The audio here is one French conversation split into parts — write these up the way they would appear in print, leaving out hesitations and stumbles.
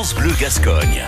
France Bleu Gascogne.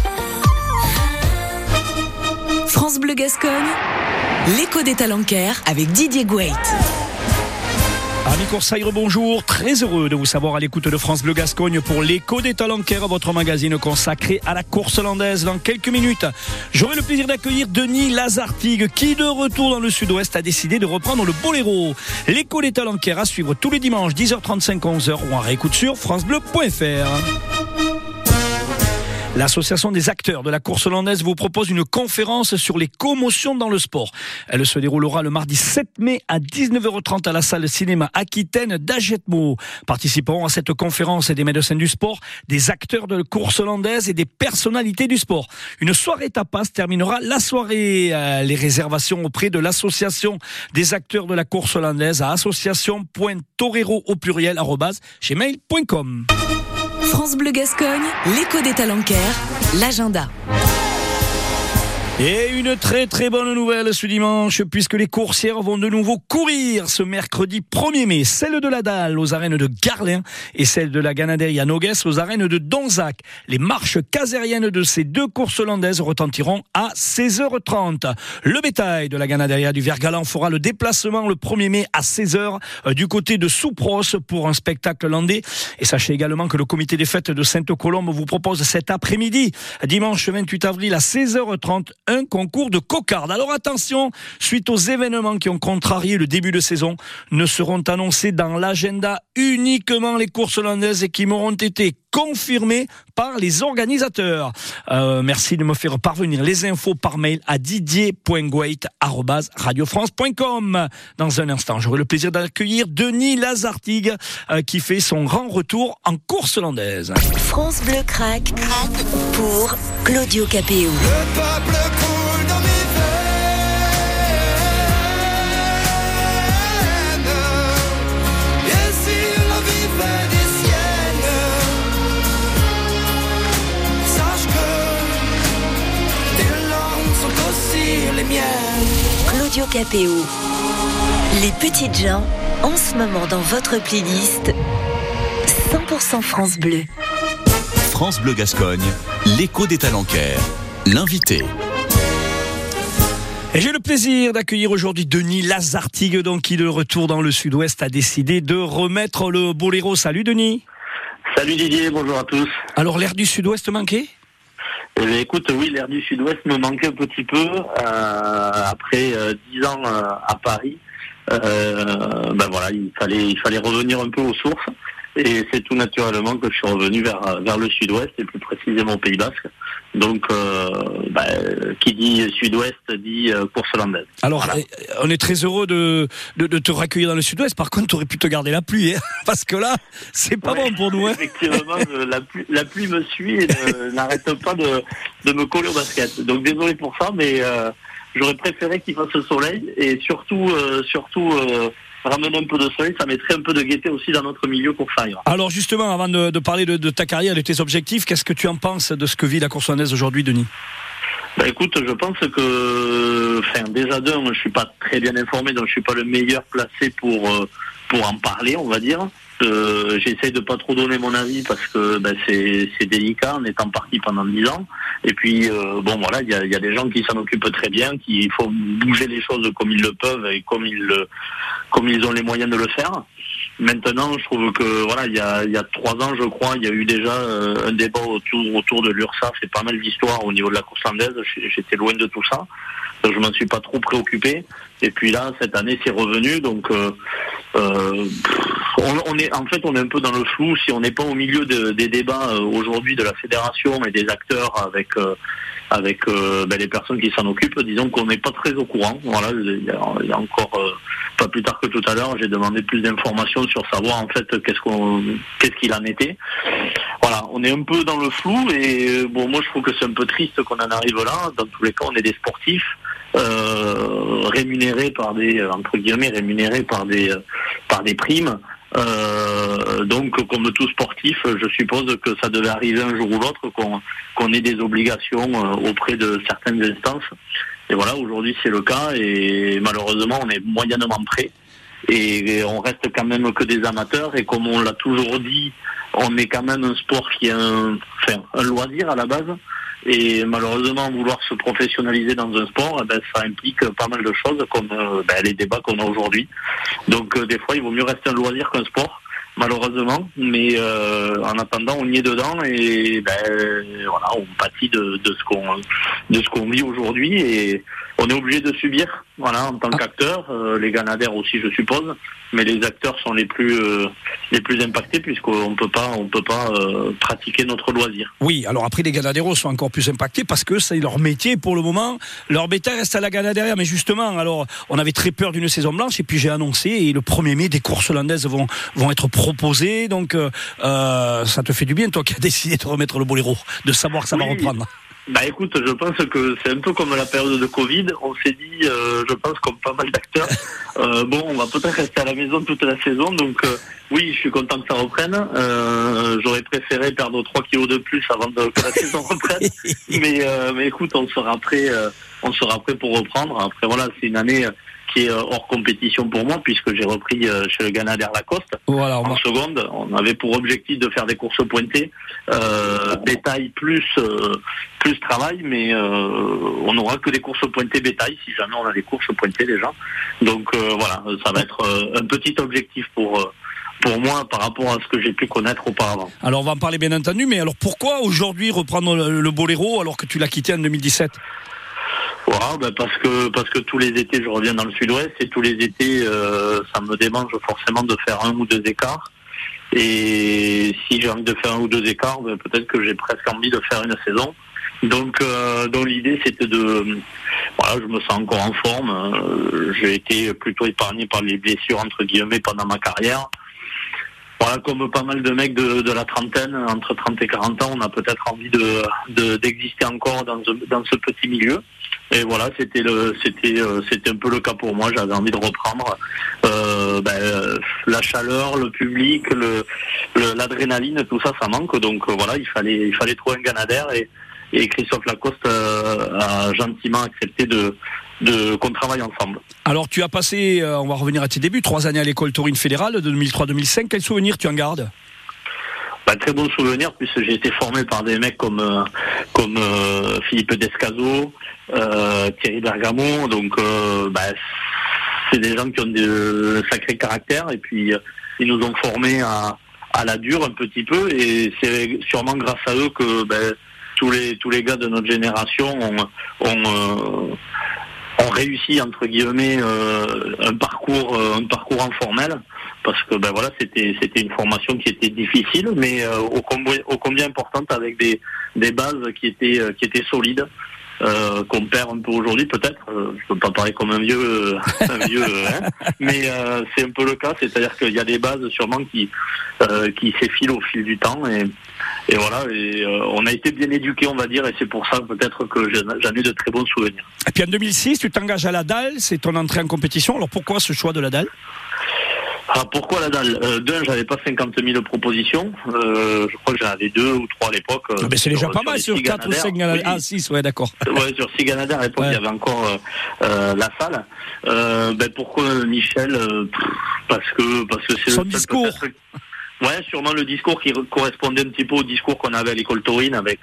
France Bleu Gascogne, l'écho des Talenquers avec Didier Gouet. Amis Coursaillers, bonjour. Très heureux de vous savoir à l'écoute de France Bleu Gascogne pour l'écho des Talenquers, votre magazine consacré à la course landaise. Dans quelques minutes, j'aurai le plaisir d'accueillir Denis Lazartigue qui, de retour dans le sud-ouest, a décidé de reprendre le boléro. L'écho des Talenquers à suivre tous les dimanches 10h35 11h ou en réécoute sur francebleu.fr. L'association des acteurs de la course landaise vous propose une conférence sur les commotions dans le sport. Elle se déroulera le mardi 7 mai à 19h30 à la salle cinéma Aquitaine d'Agetmo. Participeront à cette conférence des médecins du sport, des acteurs de course landaise et des personnalités du sport. Une soirée tapas terminera la soirée. Les réservations auprès de l'association des acteurs de la course landaise à association.torero au pluriel @gmail.com. France Bleu Gascogne, l'écho des Talenquers, l'agenda. Et une très très bonne nouvelle ce dimanche, puisque les coursières vont de nouveau courir ce mercredi 1er mai. Celle de la Dalle aux arènes de Garlin et celle de la Ganaderia Nogues aux arènes de Donzac. Les marches casériennes de ces deux courses landaises retentiront à 16h30. Le bétail de la Ganaderia du Vergalan fera le déplacement le 1er mai à 16h du côté de Soupros pour un spectacle landais. Et sachez également que le comité des fêtes de Sainte-Colombe vous propose cet après-midi, dimanche 28 avril à 16h30, un concours de cocarde. Alors attention, suite aux événements qui ont contrarié le début de saison, ne seront annoncés dans l'agenda uniquement les courses landaises et qui m'auront été confirmées par les organisateurs. Merci de me faire parvenir les infos par mail à didier.gouet@radiofrance.com. Dans un instant, j'aurai le plaisir d'accueillir Denis Lazartigue qui fait son grand retour en course landaise. France Bleu craque pour Claudio Capéo. Le peuple coule dans mes veines. Et si la vie fait des siennes, sache que tes larmes sont aussi les miennes. Claudio Capéo. Les petites gens, en ce moment dans votre playlist 100% France Bleu. France Bleu Gascogne, l'écho des Talenquers. L'invité. Et j'ai le plaisir d'accueillir aujourd'hui Denis Lazartigue, donc, qui de retour dans le sud-ouest a décidé de remettre le boléro. Salut Denis. Salut Didier, bonjour à tous. Alors l'air du sud-ouest manquait ? Eh bien, écoute, oui, l'air du sud-ouest me manquait un petit peu après 10 ans à Paris. Voilà, il fallait revenir un peu aux sources. Et c'est tout naturellement que je suis revenu vers le sud-ouest et plus précisément au Pays Basque. Donc, qui dit sud-ouest dit course landaise. Alors, voilà. On est très heureux de te raccueillir dans le sud-ouest. Par contre, tu aurais pu te garder la pluie, hein, parce que là, c'est pas bon pour nous. Hein. Effectivement, la pluie me suit et n'arrête pas de me coller au basket. Donc, désolé pour ça, mais j'aurais préféré qu'il fasse le soleil et surtout ramener un peu de soleil, ça mettrait un peu de gaieté aussi dans notre milieu coursailleur. Alors justement, avant de parler de ta carrière, de tes objectifs, qu'est-ce que tu en penses de ce que vit la course landaise aujourd'hui, Denis ? Écoute, je pense que, déjà d'un, je suis pas très bien informé, donc je suis pas le meilleur placé pour en parler, on va dire. J'essaie de pas trop donner mon avis parce que c'est délicat en étant parti pendant 10 ans. Et puis il y a des gens qui s'en occupent très bien, qui font bouger les choses comme ils le peuvent et comme ils ont les moyens de le faire. Maintenant, je trouve que il y a 3 ans, je crois, il y a eu déjà un débat autour de l'URSSAF et pas mal d'histoires au niveau de la course landaise. J'étais loin de tout ça. Donc, je m'en suis pas trop préoccupé. Et puis là, cette année, c'est revenu. Donc, on est un peu dans le flou. Si on n'est pas au milieu des débats aujourd'hui de la fédération et des acteurs avec les personnes qui s'en occupent, disons qu'on n'est pas très au courant. Voilà, il y a encore pas plus tard que tout à l'heure, j'ai demandé plus d'informations sur savoir en fait qu'est-ce qu'il en était. Voilà, on est un peu dans le flou et moi je trouve que c'est un peu triste qu'on en arrive là. Dans tous les cas, on est des sportifs rémunérés par des primes. Donc, comme tout sportif, je suppose que ça devait arriver un jour ou l'autre qu'on ait des obligations auprès de certaines instances. Et voilà, aujourd'hui c'est le cas et malheureusement on est moyennement prêt. Et on reste quand même que des amateurs et comme on l'a toujours dit, on est quand même un sport qui est un loisir à la base. Et malheureusement, vouloir se professionnaliser dans un sport, ça implique pas mal de choses, comme les débats qu'on a aujourd'hui. Donc des fois, il vaut mieux rester un loisir qu'un sport, malheureusement. Mais en attendant, on y est dedans et voilà, on pâtit de ce qu'on vit aujourd'hui et on est obligé de subir. Voilà, en tant qu'acteur, les Ganadères aussi, je suppose. Mais les acteurs sont les plus impactés puisqu'on peut pas pratiquer notre loisir. Oui, alors après les Ganaderos sont encore plus impactés parce que c'est leur métier pour le moment. Leur bétail reste à la Ganaderia, mais justement, alors on avait très peur d'une saison blanche et puis j'ai annoncé et le 1er mai des courses hollandaises vont être proposées. Donc ça te fait du bien toi qui as décidé de remettre le boléro, de savoir que ça va reprendre. Écoute, je pense que c'est un peu comme la période de Covid. On s'est dit, je pense comme pas mal d'acteurs, on va peut-être rester à la maison toute la saison. Donc oui, je suis content que ça reprenne. J'aurais préféré perdre 3 kilos de plus avant que la saison reprenne. Mais écoute, on sera prêt pour reprendre. Après voilà, c'est une année qui est hors compétition pour moi puisque j'ai repris chez le Ganadère Lacoste. Voilà, en seconde. On avait pour objectif de faire des courses pointées, bétail plus travail, mais on n'aura que des courses pointées bétail si jamais on a des courses pointées déjà. Donc voilà, ça va être un petit objectif pour moi par rapport à ce que j'ai pu connaître auparavant. Alors on va en parler bien entendu, mais alors pourquoi aujourd'hui reprendre le boléro alors que tu l'as quitté en 2017 ? Voilà, parce que tous les étés je reviens dans le sud-ouest et tous les étés ça me démange forcément de faire 1 ou 2 écarts et si j'ai envie de faire 1 ou 2 écarts, peut-être que j'ai presque envie de faire une saison. Donc l'idée c'était je me sens encore en forme, j'ai été plutôt épargné par les blessures entre guillemets pendant ma carrière. Voilà, comme pas mal de mecs de la trentaine, entre 30 et 40 ans, on a peut-être envie d'exister encore dans ce petit milieu. Et voilà, c'était un peu le cas pour moi. J'avais envie de reprendre la chaleur, le public, l'adrénaline, tout ça, ça manque. Donc voilà, il fallait trouver un Ganadère et Christophe Lacoste a gentiment accepté qu'on travaille ensemble. Alors tu as passé, on va revenir à tes débuts, 3 années à l'école taurine fédérale de 2003-2005. Quels souvenirs tu en gardes ? Très bon souvenir puisque j'ai été formé par des mecs comme Philippe Descazo, Thierry Bergamot. Donc c'est des gens qui ont de sacrés caractères et puis ils nous ont formés à la dure un petit peu et c'est sûrement grâce à eux que tous les gars de notre génération ont réussi entre guillemets un parcours informel parce que c'était une formation qui était difficile mais ô combien importante avec des bases qui étaient solides qu'on perd un peu aujourd'hui peut-être. Je peux pas parler comme un vieux mais c'est un peu le cas, c'est-à-dire qu'il y a des bases sûrement qui s'effilent au fil du temps et voilà, on a été bien éduqués on va dire et c'est pour ça peut-être que j'en ai de très bons souvenirs. Et puis en 2006 tu t'engages à la Dalle, c'est ton entrée en compétition. Alors pourquoi ce choix de la Dalle ? Pourquoi la Dalle ? J'avais pas 50 000 propositions. Je crois que j'en avais 2 ou 3 à l'époque. C'est déjà pas mal sur 4 ou 5 Ganadères. Ah, 6, ouais, d'accord. Ouais, sur 6 Ganadères à l'époque, il y avait encore la salle. Pourquoi Michel ? Parce que c'est son le discours. Ouais, sûrement le discours qui correspondait un petit peu au discours qu'on avait à l'école taurine avec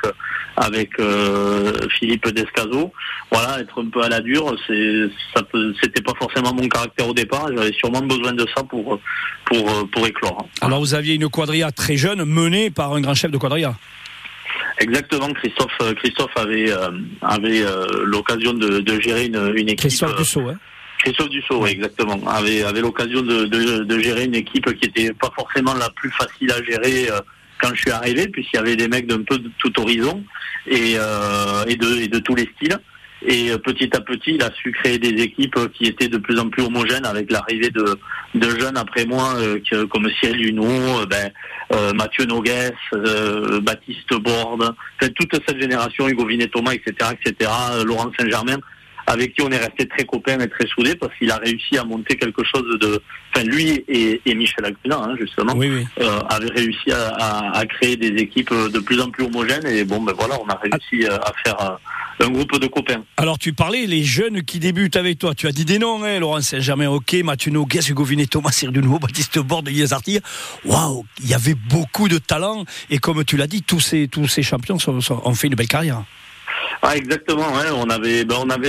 Philippe Descazo. Voilà, être un peu à la dure, c'était pas forcément mon caractère au départ. J'avais sûrement besoin de ça pour éclore. Alors vous aviez une quadrilla très jeune menée par un grand chef de quadrilla. Exactement, Christophe avait l'occasion de gérer une équipe. Christophe Dussault, hein. Christophe Dussault, oui, exactement, avait l'occasion de gérer une équipe qui était pas forcément la plus facile à gérer quand je suis arrivé, puisqu'il y avait des mecs d'un peu de tout horizon et de tous les styles. Et petit à petit, il a su créer des équipes qui étaient de plus en plus homogènes avec l'arrivée de jeunes après moi, comme Cyril Luneau, Mathieu Noguès, Baptiste Borde, toute cette génération, Hugo Vinet-Thomas, etc., Laurent Saint-Germain, avec qui on est resté très copains et très soudés parce qu'il a réussi à monter quelque chose lui et Michel Agudin, justement, oui. Avaient réussi à créer des équipes de plus en plus homogènes et voilà, on a réussi à groupe de copains. Alors tu parlais les jeunes qui débutent avec toi. Tu as dit des noms, hein, Laurent Saint-Germain, ok, Mathieu Nogues, Hugo Vinet, Thomas Cyril Nouveau, Baptiste Borde, Elias Artille. Waouh, il y avait beaucoup de talent et comme tu l'as dit, tous ces champions ont fait une belle carrière. Ah, exactement. Ouais. On avait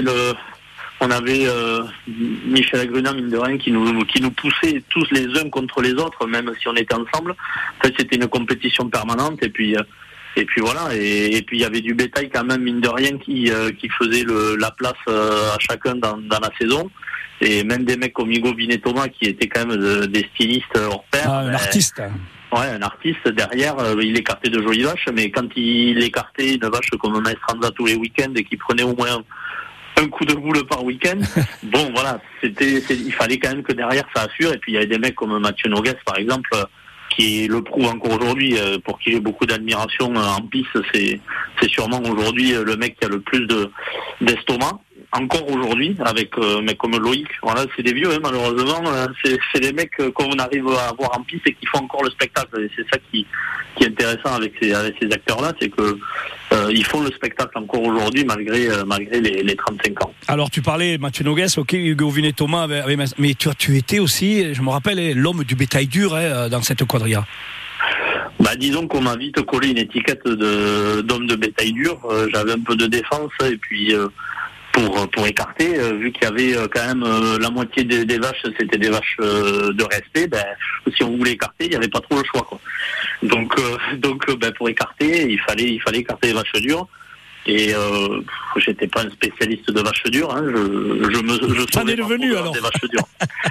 Michel Agrunin, mine de rien, qui nous poussait tous les uns contre les autres, même si on était ensemble. En fait, c'était une compétition permanente et puis voilà. Et puis il y avait du bétail quand même, mine de rien, qui faisait la place à chacun dans la saison. Et même des mecs comme Hugo Vinet Thomas qui étaient quand même des stylistes hors pair. Un artiste. Ouais, un artiste derrière, il écartait de jolies vaches, mais quand il écartait une vache comme Maestranza tous les week-ends et qui prenait au moins un coup de boule par week-end, bon voilà, il fallait quand même que derrière ça assure. Et puis il y avait des mecs comme Mathieu Nogues par exemple, qui le prouve encore aujourd'hui, pour qui j'ai beaucoup d'admiration en piste. C'est sûrement aujourd'hui le mec qui a le plus d'estomac. Encore aujourd'hui, avec mecs comme Loïc, voilà, c'est des vieux, hein, malheureusement, c'est des mecs qu'on arrive à voir en piste et qui font encore le spectacle. Et c'est ça qui est intéressant avec ces acteurs-là, c'est que ils font le spectacle encore aujourd'hui malgré les 35 ans. Alors tu parlais Mathieu Nogues, ok, Hugo Vinet Thomas, mais tu étais aussi, je me rappelle, l'homme du bétail dur dans cette quadrilla. Bah, disons qu'on m'a vite collé une étiquette d'homme de bétail dur. J'avais un peu de défense et puis pour écarter, vu qu'il y avait quand même la moitié des vaches, c'était des vaches de respect, si on voulait écarter, il n'y avait pas trop le choix, quoi. Donc pour écarter, il fallait écarter les vaches dures. Et j'étais pas un spécialiste de vaches dures, hein. Je t'en es devenu alors des vaches dures.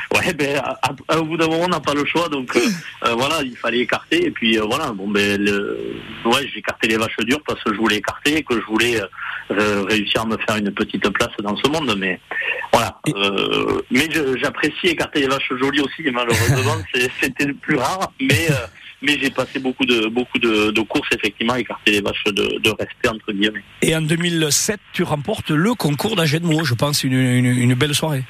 Ouais, au bout d'un moment on n'a pas le choix, donc voilà, il fallait écarter. Et puis voilà, j'ai écarté les vaches dures parce que je voulais écarter et que je voulais réussir à me faire une petite place dans ce monde. Mais voilà, mais j'apprécie écarter les vaches jolies aussi. Et malheureusement, c'était le plus rare, mais j'ai passé beaucoup de courses, effectivement, à écarter les vaches de respect, entre guillemets. Et en 2007, tu remportes le concours d'Agen-Meaux, je pense, une belle soirée.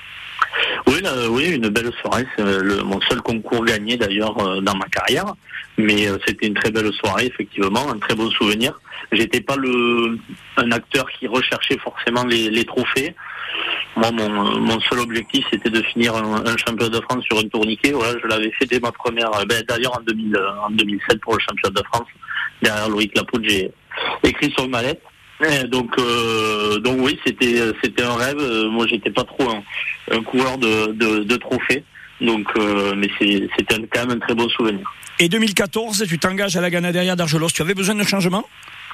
Oui, une belle soirée. C'est mon seul concours gagné, d'ailleurs, dans ma carrière. Mais c'était une très belle soirée, effectivement, un très bon souvenir. J'étais pas un acteur qui recherchait forcément les trophées. Moi, mon seul objectif, c'était de finir un champion de France sur un tourniquet. Voilà, je l'avais fait dès ma première. D'ailleurs, en 2007 pour le champion de France, derrière Loïc Lapoute, j'ai écrit sur une mallette. Donc oui, c'était un rêve. Moi, j'étais pas trop un coureur de trophées. Donc, mais c'était quand même un très bon souvenir. Et 2014, tu t'engages à la Ganaderia d'Argelos. Tu avais besoin de changement ?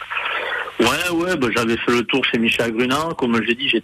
Ouais, j'avais fait le tour chez Michel Agrunin. Comme j'ai dit,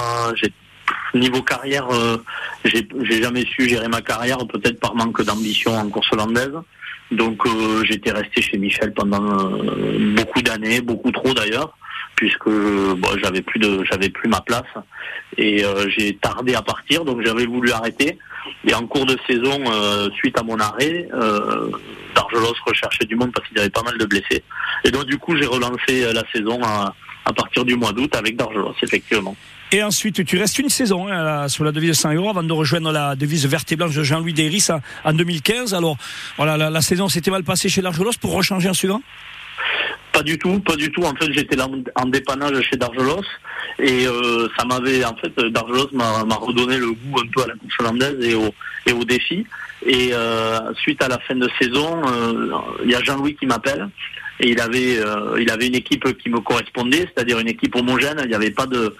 niveau carrière, j'ai jamais su gérer ma carrière, peut-être par manque d'ambition en course hollandaise. Donc j'étais resté chez Michel pendant beaucoup d'années, beaucoup trop d'ailleurs, puisque j'avais plus ma place et j'ai tardé à partir, donc j'avais voulu arrêter. Et en cours de saison, suite à mon arrêt, Dargelos recherchait du monde parce qu'il y avait pas mal de blessés. Et donc du coup, j'ai relancé la saison à partir du mois d'août avec Dargelos, effectivement. Et ensuite, tu restes une saison sous la devise 100 € avant de rejoindre la devise verte et blanche de Jean-Louis Deyris en 2015. Alors, voilà, la saison s'était mal passée chez Dargelos pour rechanger en suivant ? Pas du tout. En fait, j'étais là en dépannage chez Dargelos et Dargelos m'a redonné le goût un peu à la course hollandaise et au défi. Et suite à la fin de saison, il y a Jean-Louis qui m'appelle. Et il avait une équipe qui me correspondait, c'est-à-dire une équipe homogène. Il n'y avait pas de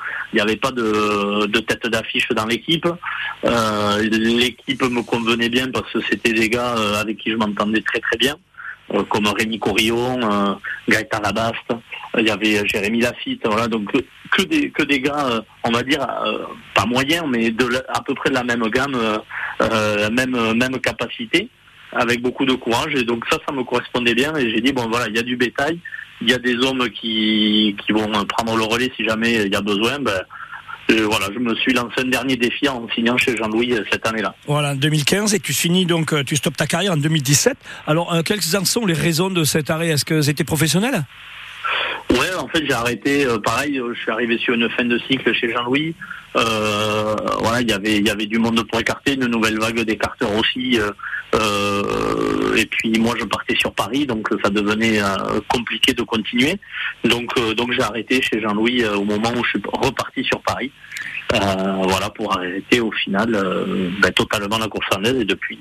tête d'affiche dans l'équipe. L'équipe me convenait bien parce que c'était des gars avec qui je m'entendais très très bien, comme Rémi Corillon, Gaëtan Labaste. Il y avait Jérémy Lafitte. Voilà, donc que des gars, on va dire pas moyens, mais à peu près de la même gamme, même capacité, avec beaucoup de courage. Et donc ça me correspondait bien. Et j'ai dit, bon voilà, il y a du bétail, il y a des hommes qui vont prendre le relais si jamais il y a besoin. Voilà, je me suis lancé un dernier défi en signant chez Jean-Louis cette année-là. Voilà, en 2015, et tu finis donc, tu stoppes ta carrière en 2017. Alors, quelles en sont les raisons de cet arrêt ? Est-ce que c'était professionnel ? Ouais, en fait, j'ai arrêté. Pareil, je suis arrivé sur une fin de cycle chez Jean-Louis. Voilà, il y avait du monde pour écarter, une nouvelle vague d'écarteurs aussi. et puis moi je partais sur Paris, donc ça devenait compliqué de continuer. Donc j'ai arrêté chez Jean-Louis au moment où je suis reparti sur Paris. Voilà, pour arrêter au final totalement la course landaise, et depuis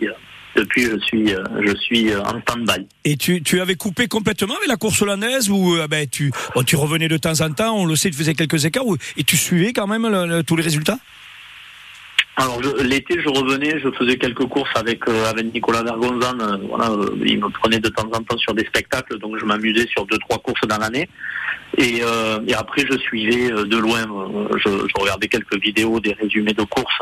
je suis en stand-by. Et tu avais coupé complètement avec la course hollandaise, ou tu revenais de temps en temps, on le sait, tu faisais quelques écarts, et tu suivais quand même tous les résultats? Alors l'été je revenais, je faisais quelques courses avec Nicolas Vergonzan, il me prenait de temps en temps sur des spectacles, donc je m'amusais sur 2-3 courses dans l'année. Et après je suivais de loin, je regardais quelques vidéos, des résumés de courses.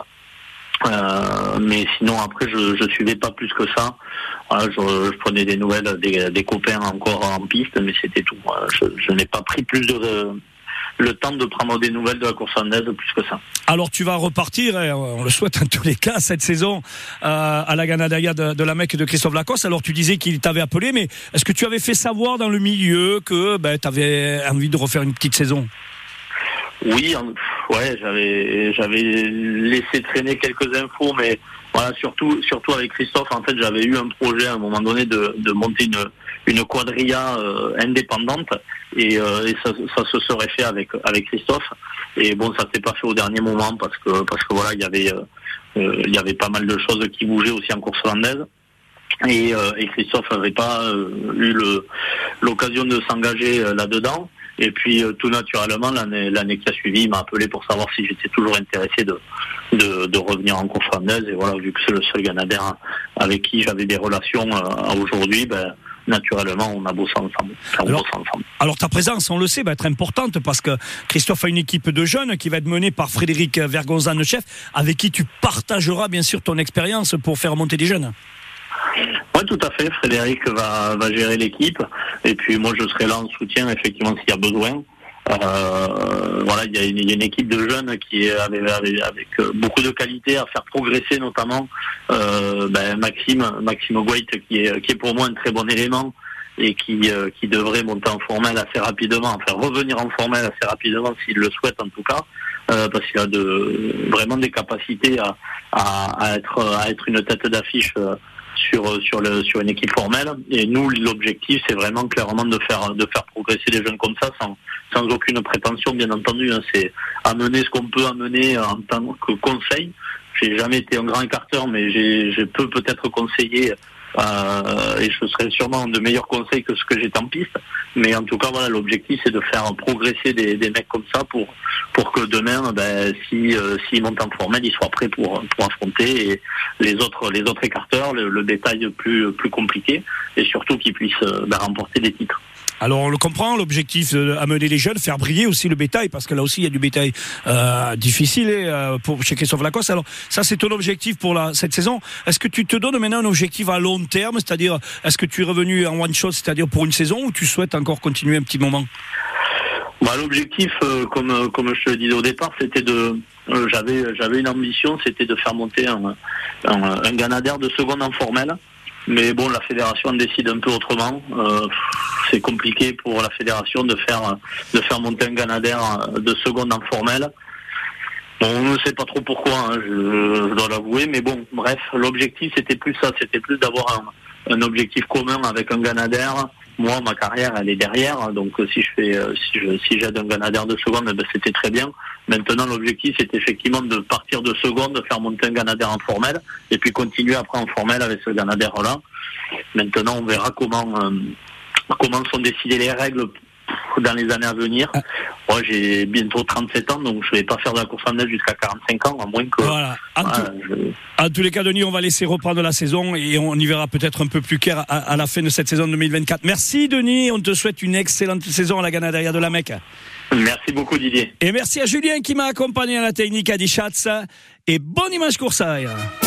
Mais sinon après je suivais pas plus que ça. Voilà, je prenais des nouvelles des copains encore en piste, mais c'était tout. Je n'ai pas pris plus le temps de prendre des nouvelles de la course landaise plus que ça. Alors tu vas repartir, on le souhaite en tous les cas, cette saison à la Ganaderia de la Mecque de Christophe Lacoste. Alors tu disais qu'il t'avait appelé, mais est-ce que tu avais fait savoir dans le milieu que tu avais envie de refaire une petite saison? Oui, ouais, j'avais laissé traîner quelques infos, mais voilà, surtout avec Christophe, en fait, j'avais eu un projet à un moment donné de monter une quadrilla indépendante, et ça se serait fait avec Christophe. Et bon, ça s'est pas fait au dernier moment parce que voilà, il y avait pas mal de choses qui bougeaient aussi en course landaise. Et Christophe n'avait pas eu l'occasion de s'engager là-dedans. Et puis tout naturellement, l'année qui a suivi, il m'a appelé pour savoir si j'étais toujours intéressé de revenir en course landaise. Et voilà, vu que c'est le seul Ganadère avec qui j'avais des relations aujourd'hui, naturellement, on a bossé ensemble. Alors ta présence, on le sait, va être importante, parce que Christophe a une équipe de jeunes qui va être menée par Frédéric Vergonzan, le chef, avec qui tu partageras bien sûr ton expérience pour faire monter des jeunes. Oui, tout à fait. Frédéric va gérer l'équipe, et puis moi je serai là en soutien effectivement s'il y a besoin. Voilà, il y a une équipe de jeunes qui est avec beaucoup de qualité à faire progresser, notamment Maxime Goit qui est pour moi un très bon élément, et qui devrait monter en formel assez rapidement, enfin revenir en formel assez rapidement s'il le souhaite en tout cas, parce qu'il a vraiment des capacités à être une tête d'affiche sur une équipe formelle. Et nous, l'objectif, c'est vraiment clairement de faire progresser les jeunes comme ça, sans aucune prétention, bien entendu. C'est amener ce qu'on peut amener en tant que conseil. J'ai jamais été un grand écarteur, mais je peux peut-être conseiller, et je serai sûrement de meilleurs conseils que ce que j'étais en piste. Mais en tout cas, voilà, l'objectif, c'est de faire progresser des mecs comme ça pour que demain, s'ils montent en formel, ils soient prêts pour affronter les autres écarteurs, le détail plus compliqué, et surtout qu'ils puissent remporter des titres. Alors on le comprend, l'objectif amener les jeunes, faire briller aussi le bétail, parce que là aussi il y a du bétail difficile chez Christophe Lacoste. Alors ça, c'est ton objectif pour cette saison. Est-ce que tu te donnes maintenant un objectif à long terme, c'est-à-dire est-ce que tu es revenu en one shot, c'est-à-dire pour une saison, ou tu souhaites encore continuer un petit moment? L'objectif, comme je te le disais au départ, c'était j'avais une ambition, c'était de faire monter un Ganadère de seconde en formel. Mais bon, la fédération décide un peu autrement. C'est compliqué pour la fédération de faire monter un Ganadère de seconde en formel. Bon, on ne sait pas trop pourquoi, je dois l'avouer, mais bon, bref, l'objectif c'était plus ça, c'était plus d'avoir un objectif commun avec un Ganadère. Moi, ma carrière, elle est derrière, donc si j'aide un Ganadère de seconde, c'était très bien. Maintenant, l'objectif, c'est effectivement de partir de seconde, de faire monter un Ganadère en formel, et puis continuer après en formel avec ce Ganadère-là. Maintenant, on verra comment sont décidées les règles dans les années à venir. Moi, j'ai bientôt 37 ans, donc je ne vais pas faire de la course en neige jusqu'à 45 ans, à moins que... Voilà. En tous les cas, Denis, on va laisser reprendre la saison, et on y verra peut-être un peu plus clair à la fin de cette saison 2024. Merci, Denis, on te souhaite une excellente saison à la Ganaderia de la Mecque. Merci beaucoup, Didier. Et merci à Julien qui m'a accompagné à la technique à Dichatz, et bon dimanche coursaille.